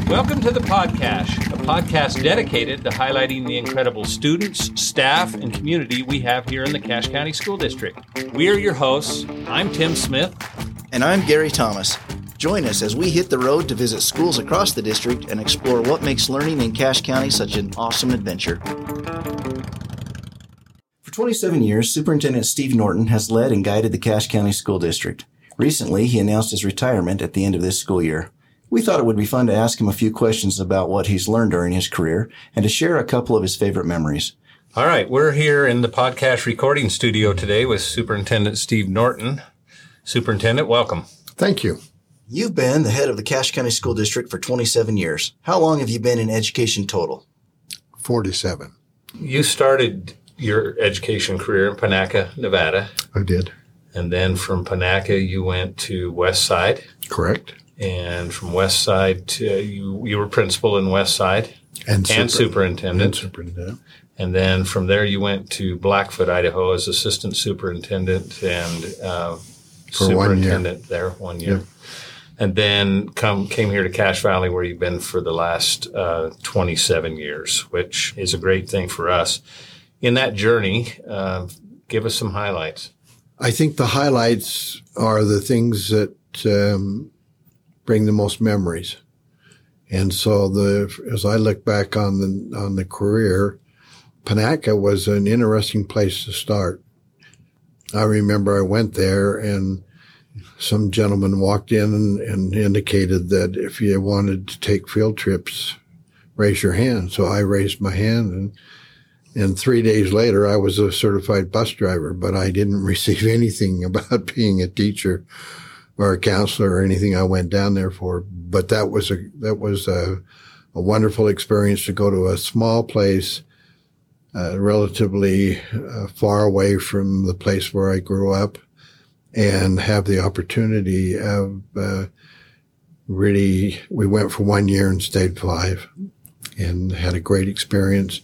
Welcome to the Podcast, a podcast dedicated to highlighting the incredible students, staff, and community we have here in the Cache County School District. We are your hosts. I'm Tim Smith. And I'm Gary Thomas. Join us as we hit the road to visit schools across the district and explore what makes learning in Cache County such an awesome adventure. For 27 years, Superintendent Steve Norton has led and guided the Cache County School District. Recently, he announced his retirement at the end of this school year. We thought it would be fun to ask him a few questions about what he's learned during his career and to share a couple of his favorite memories. All right, we're here in the podcast recording studio today with Superintendent Steve Norton. Superintendent, welcome. Thank you. You've been the head of the Cache County School District for 27 years. How long have you been in education total? 47. You started your education career in Panaca, Nevada. I did. And then from Panaca, you went to West Side. Correct. And from West Side to you were principal in West Side and superintendent. And then from there you went to Blackfoot, Idaho as assistant superintendent and superintendent there 1 year. Yep. And then came here to Cache Valley where you've been for the last 27 years, which is a great thing for us. In that journey, give us some highlights. I think the highlights are the things that bring the most memories. And so as I look back on the career, Panaca was an interesting place to start. I remember I went there and some gentleman walked in and indicated that if you wanted to take field trips, raise your hand. So I raised my hand and 3 days later I was a certified bus driver, but I didn't receive anything about being a teacher or a counselor or anything I went down there for. But that was a wonderful experience to go to a small place, relatively far away from the place where I grew up, and have the opportunity of we went for 1 year and stayed 5 and had a great experience.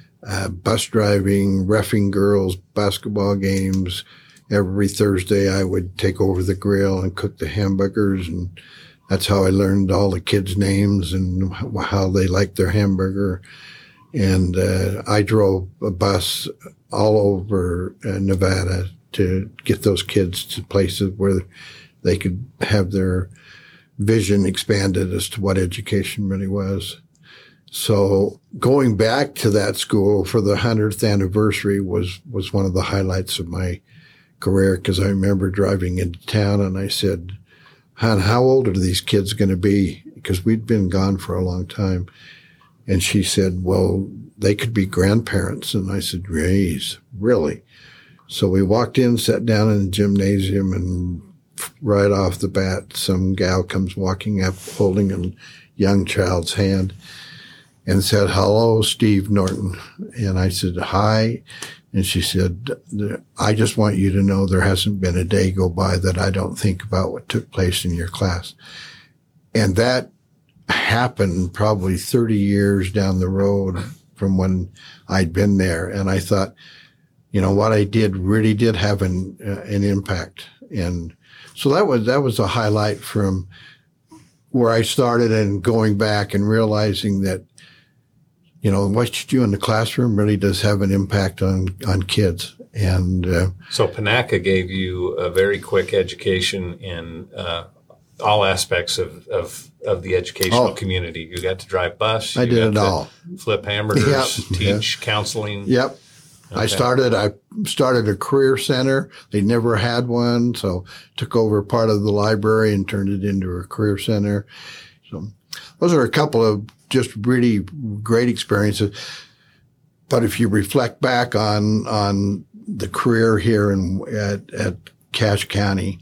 Bus driving, reffing girls, basketball games. Every Thursday I would take over the grill and cook the hamburgers, and that's how I learned all the kids' names and how they liked their hamburger. And I drove a bus all over Nevada to get those kids to places where they could have their vision expanded as to what education really was. So going back to that school for the 100th anniversary was one of the highlights of my career, because I remember driving into town and I said, "Hon, how old are these kids going to be?" Because we'd been gone for a long time. And she said, "Well, they could be grandparents." And I said, "Geez, really?" So we walked in, sat down in the gymnasium, and right off the bat, some gal comes walking up holding a young child's hand and said, "Hello, Steve Norton." And I said, "Hi." And she said, "I just want you to know there hasn't been a day go by that I don't think about what took place in your class." And that happened probably 30 years down the road from when I'd been there. And I thought, what I did really did have an impact. And so that was a highlight from where I started and going back and realizing that, what you do in the classroom really does have an impact on kids. And so Panaca gave you a very quick education in all aspects of the educational community. You got to drive bus. I did it all. Flip hamburgers, teach counseling. Yep. Okay. I started a career center. They never had one, so took over part of the library and turned it into a career center. So those are a couple of just really great experiences. But if you reflect back on the career here at Cache County,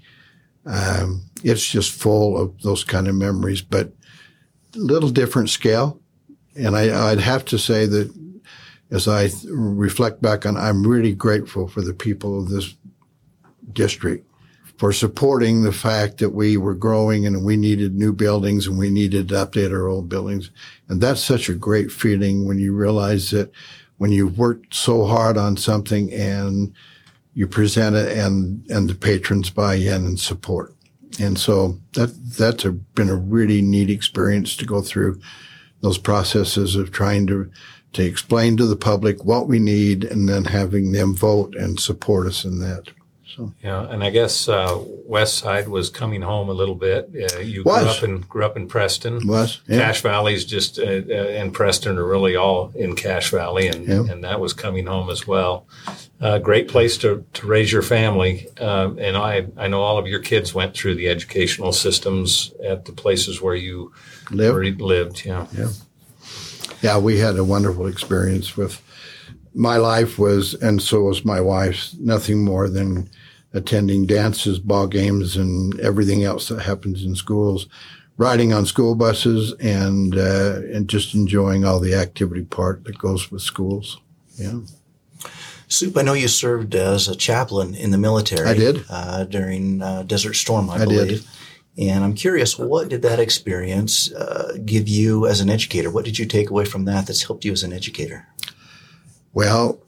it's just full of those kind of memories, but a little different scale. And I'd have to say that as I reflect back on, I'm really grateful for the people of this district for supporting the fact that we were growing and we needed new buildings and we needed to update our old buildings. And that's such a great feeling when you realize that when you've worked so hard on something and you present it and the patrons buy in and support. And so that's been a really neat experience to go through those processes of trying to explain to the public what we need and then having them vote and support us in that. So Yeah, and I guess West Side was coming home a little bit. You grew up in Preston. Cache Valley's just and Preston are really all in Cache Valley, and that was coming home as well. Great place to raise your family, and I know all of your kids went through the educational systems at the places where you lived. Yeah, we had a wonderful experience with. My life was, and so was my wife's, nothing more than attending dances, ball games, and everything else that happens in schools, riding on school buses, and just enjoying all the activity part that goes with schools. Yeah. Soup, I know you served as a chaplain in the military. I did. During Desert Storm, I believe. Did. And I'm curious, what did that experience give you as an educator? What did you take away from that that's helped you as an educator? Well,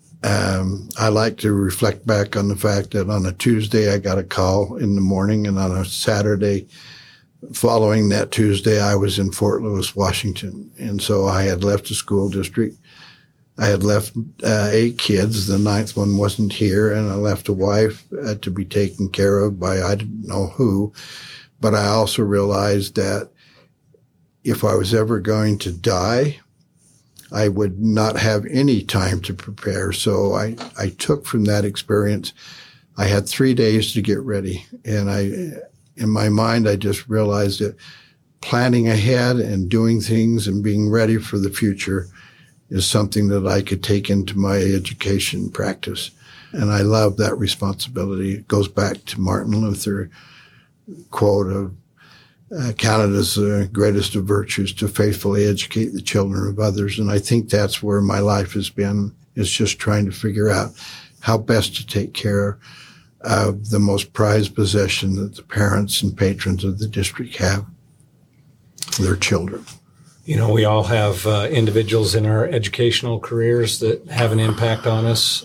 I like to reflect back on the fact that on a Tuesday I got a call in the morning, and on a Saturday following that Tuesday I was in Fort Lewis, Washington. And so I had left the school district. I had left 8 kids. The 9th one wasn't here, and I left a wife to be taken care of by I didn't know who. But I also realized that if I was ever going to die, I would not have any time to prepare. So I took from that experience, I had 3 days to get ready. And in my mind, I just realized that planning ahead and doing things and being ready for the future is something that I could take into my education practice. And I love that responsibility. It goes back to Martin Luther quote of counted as the greatest of virtues to faithfully educate the children of others. And I think that's where my life has been, is just trying to figure out how best to take care of the most prized possession that the parents and patrons of the district have, their children. You know, we all have individuals in our educational careers that have an impact on us,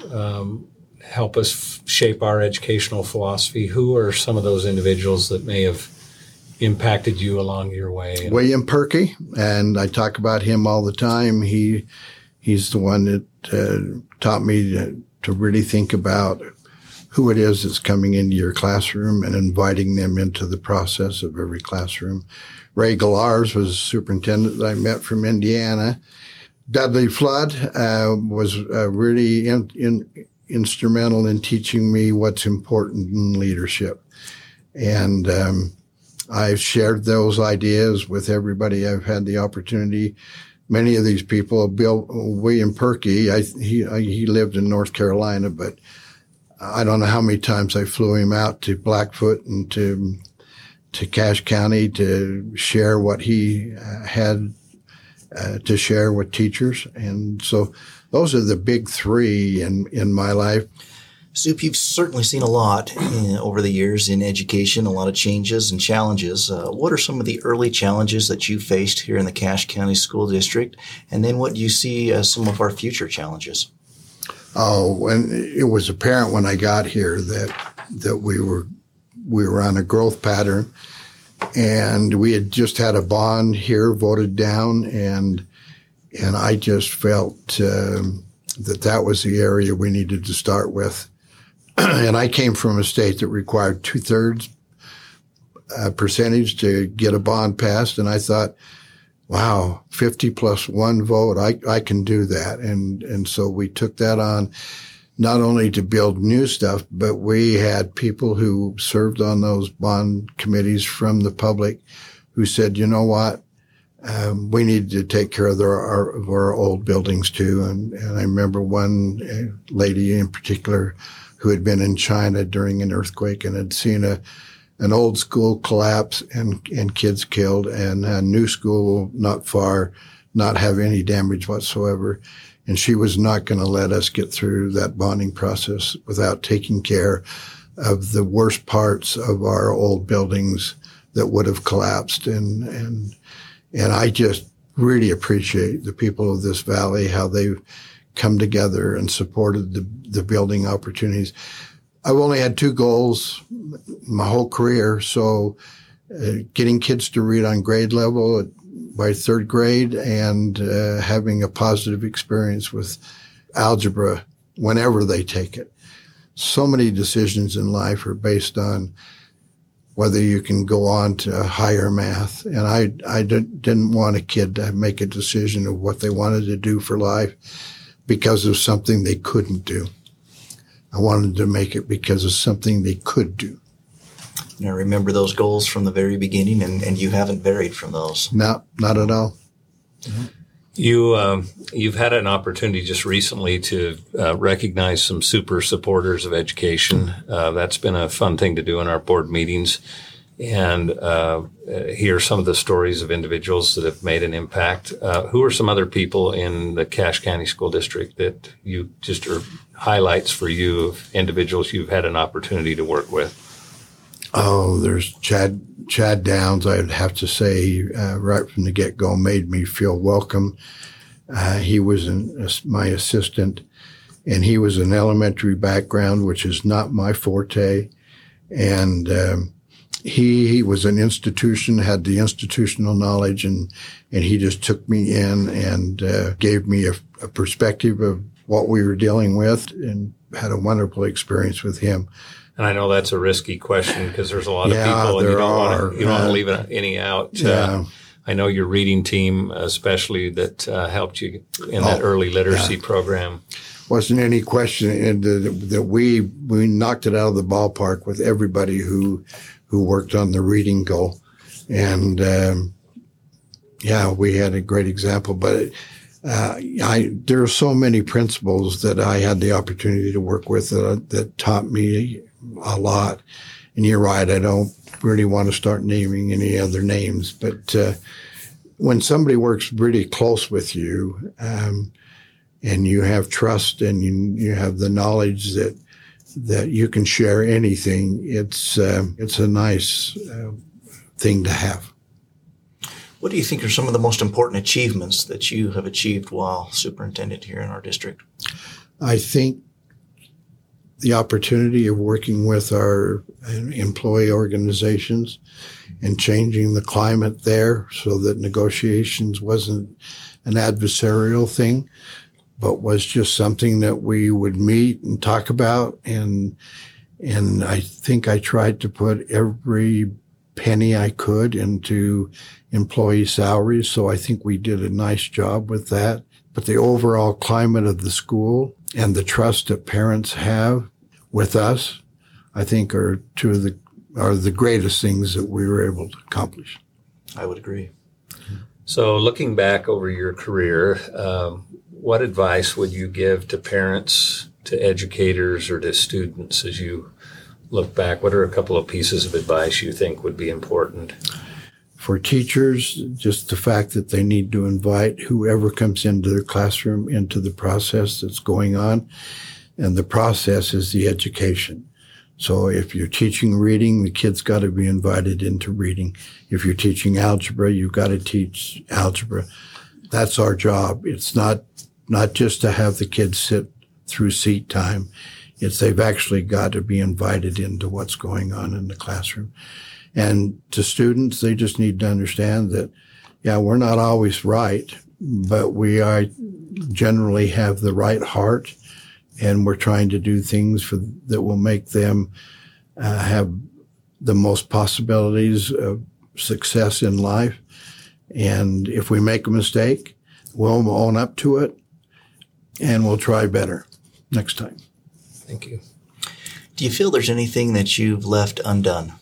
help us shape our educational philosophy. Who are some of those individuals that may have impacted you along your way? William Perky, and I talk about him all the time. He's the one that taught me to really think about who it is that's coming into your classroom and inviting them into the process of every classroom. Ray Galars was a superintendent that I met from Indiana. Dudley Flood was really instrumental in teaching me what's important in leadership. And I've shared those ideas with everybody I've had the opportunity. Many of these people, William Perky, he lived in North Carolina, but I don't know how many times I flew him out to Blackfoot and to Cache County to share what he had to share with teachers. And so those are the big 3 in my life. Soup, you've certainly seen a lot over the years in education, a lot of changes and challenges. What are some of the early challenges that you faced here in the Cache County School District? And then what do you see as some of our future challenges? Oh, and it was apparent when I got here that we were on a growth pattern, and we had just had a bond here voted down, and I just felt that was the area we needed to start with. And I came from a state that required 2/3 percentage to get a bond passed, and I thought, wow, 50 plus 1 vote, I can do that. And so we took that on, not only to build new stuff, but we had people who served on those bond committees from the public who said, you know what, we need to take care of our old buildings too. And I remember one lady in particular who had been in China during an earthquake and had seen an old school collapse and kids killed, and a new school not far not have any damage whatsoever. And she was not going to let us get through that bonding process without taking care of the worst parts of our old buildings that would have collapsed. And I just really appreciate the people of this valley, how they've come together and supported the building opportunities. I've only had two goals my whole career. So getting kids to read on grade level by third grade and having a positive experience with algebra whenever they take it. So many decisions in life are based on whether you can go on to higher math. And I didn't want a kid to make a decision of what they wanted to do for life because of something they couldn't do. I wanted to make it because of something they could do. And I remember those goals from the very beginning, and you haven't varied from those. No, not at all. Mm-hmm. You've had an opportunity just recently to recognize some super supporters of education. That's been a fun thing to do in our board meetings, and hear some of the stories of individuals that have made an impact. Who are some other people in the Cache County School District that you just are highlights for you of individuals you've had an opportunity to work with? Oh, there's Chad Downs, I'd have to say, right from the get-go, made me feel welcome. He was my assistant, and he was an elementary background, which is not my forte. And he was an institution, had the institutional knowledge, and he just took me in and gave me a perspective of what we were dealing with, and had a wonderful experience with him. And I know that's a risky question because there's a lot of people, and you don't want to leave any out. Yeah. I know your reading team, especially, that helped you in that early literacy program. Wasn't any question that we knocked it out of the ballpark with everybody who worked on the reading goal, and we had a great example. But there are so many principals that I had the opportunity to work with that taught me a lot. And you're right, I don't really want to start naming any other names, but when somebody works really close with you, and you have trust and you have the knowledge that you can share anything, it's a nice thing to have. What do you think are some of the most important achievements that you have achieved while superintendent here in our district? I think the opportunity of working with our employee organizations and changing the climate there so that negotiations wasn't an adversarial thing, but was just something that we would meet and talk about. And I think I tried to put every penny I could into employee salaries. So I think we did a nice job with that. But the overall climate of the school and the trust that parents have with us, I think are the greatest things that we were able to accomplish. I would agree. So looking back over your career, what advice would you give to parents, to educators, or to students as you look back? What are a couple of pieces of advice you think would be important? For teachers, just the fact that they need to invite whoever comes into their classroom into the process that's going on. And the process is the education. So if you're teaching reading, the kids got to be invited into reading. If you're teaching algebra, you've got to teach algebra. That's our job. It's not just to have the kids sit through seat time. It's they've actually got to be invited into what's going on in the classroom. And to students, they just need to understand that, we're not always right, but we generally have the right heart. And we're trying to do things that will make them have the most possibilities of success in life. And if we make a mistake, we'll own up to it, and we'll try better next time. Thank you. Do you feel there's anything that you've left undone?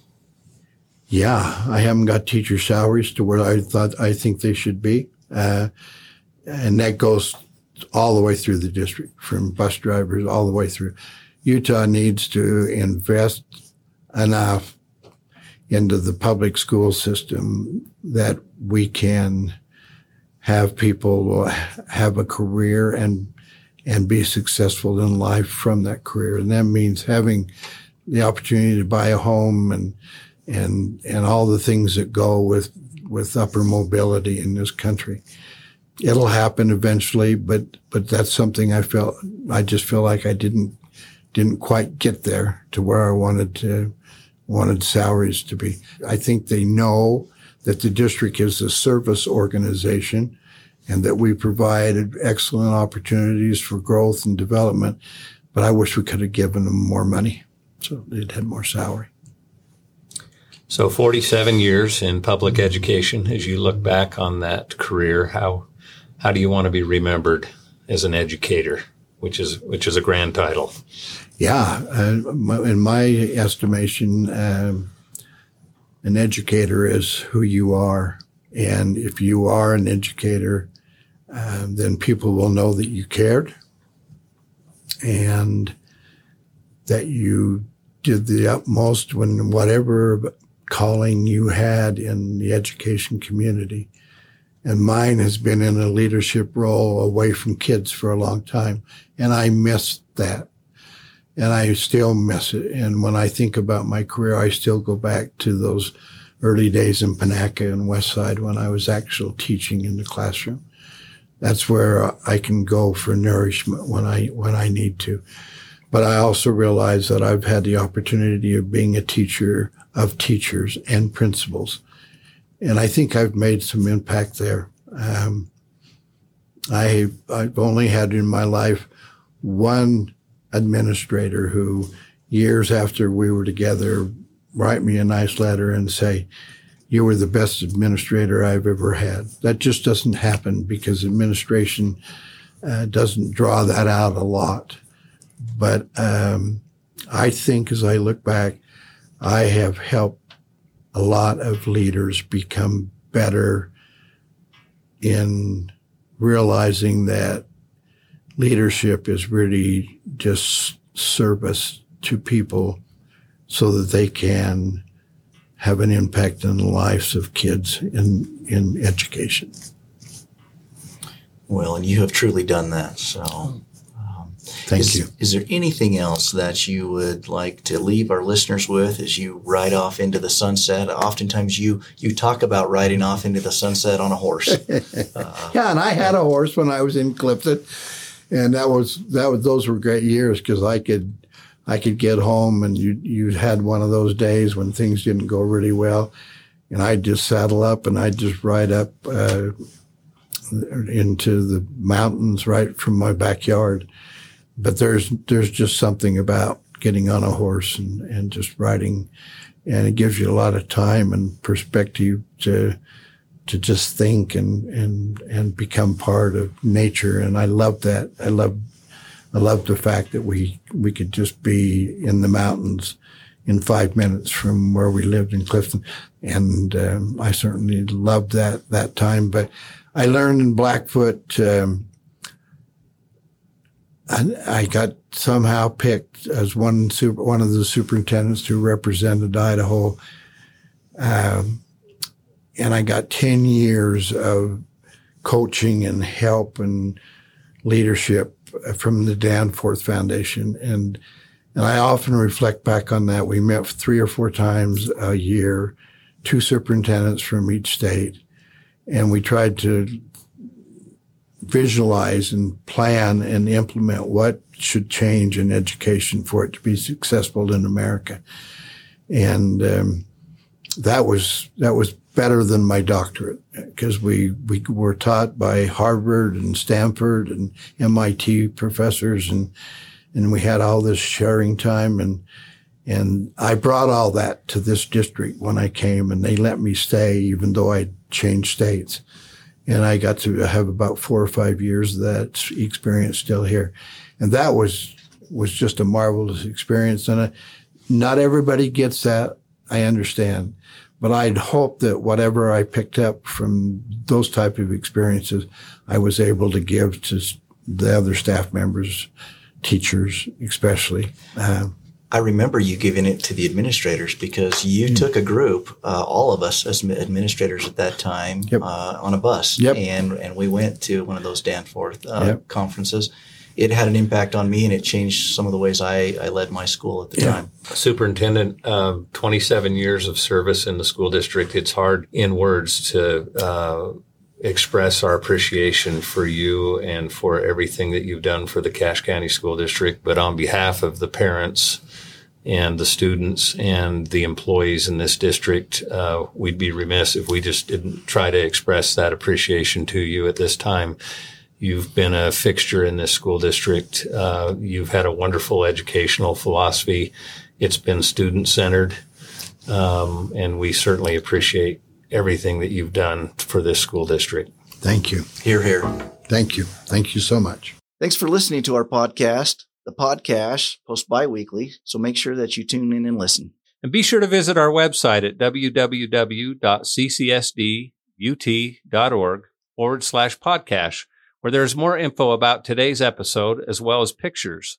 Yeah, I haven't got teacher salaries to where I think they should be. And that goes all the way through the district, from bus drivers all the way through. Utah needs to invest enough into the public school system that we can have people have a career and be successful in life from that career. And that means having the opportunity to buy a home and all the things that go with upper mobility in this country. It'll happen eventually, but that's something I just feel like I didn't didn't quite get there to where I wanted salaries to be. I think they know that the district is a service organization and that we provided excellent opportunities for growth and development, but I wish we could have given them more money so they'd had more salary. So 47 years in public education. As you look back on that career, how do you want to be remembered as an educator, which is a grand title? Yeah, in my estimation, an educator is who you are. And if you are an educator, then people will know that you cared and that you did the utmost when whatever calling you had in the education community. And mine has been in a leadership role away from kids for a long time. And I miss that. And I still miss it. And when I think about my career, I still go back to those early days in Panaca and Westside when I was actually teaching in the classroom. That's where I can go for nourishment when I need to. But I also realize that I've had the opportunity of being a teacher of teachers and principals. And I think I've made some impact there. I've only had in my life one administrator who, years after we were together, write me a nice letter and say, "You were the best administrator I've ever had." That just doesn't happen because administration doesn't draw that out a lot. But I think as I look back, I have helped a lot of leaders become better in realizing that leadership is really just service to people so that they can have an impact on the lives of kids in education. Well, and you have truly done that. So thank you. Is there anything else that you would like to leave our listeners with as you ride off into the sunset? Oftentimes you talk about riding off into the sunset on a horse. Yeah, and I had a horse when I was in Clifton, and those were great years because I could get home and you had one of those days when things didn't go really well, and I'd just saddle up and I'd just ride up into the mountains right from my backyard. But there's just something about getting on a horse and just riding, and it gives you a lot of time and perspective to just think and become part of nature. And I love that. I love the fact that we could just be in the mountains in 5 minutes from where we lived in Clifton. And I certainly loved that time. But I learned in Blackfoot, I got somehow picked as one of the superintendents who represented Idaho. And I got 10 years of coaching and help and leadership from the Danforth Foundation. And I often reflect back on that. We met 3 or 4 times a year, 2 superintendents from each state. And we tried to visualize and plan and implement what should change in education for it to be successful in America. And that was better than my doctorate because we were taught by Harvard and Stanford and MIT professors and we had all this sharing time and I brought all that to this district when I came, and they let me stay even though I changed states. And I got to have about 4 or 5 years of that experience still here. And that was just a marvelous experience. And not everybody gets that, I understand. But I'd hope that whatever I picked up from those type of experiences, I was able to give to the other staff members, teachers especially. I remember you giving it to the administrators because you took a group, all of us as administrators at that time, on a bus. Yep. And we went to one of those Danforth conferences. It had an impact on me, and it changed some of the ways I led my school at the time. Superintendent, 27 years of service in the school district. It's hard in words to express our appreciation for you and for everything that you've done for the Cache County School District. But on behalf of the parents and the students and the employees in this district, we'd be remiss if we just didn't try to express that appreciation to you at this time. You've been a fixture in this school district. You've had a wonderful educational philosophy. It's been student-centered, and we certainly appreciate everything that you've done for this school district. Thank you. Hear, hear. Thank you. Thank you so much. Thanks for listening to our podcast. The podcast posts bi-weekly, so make sure that you tune in and listen. And be sure to visit our website at www.ccsdut.org/podcast, where there's more info about today's episode, as well as pictures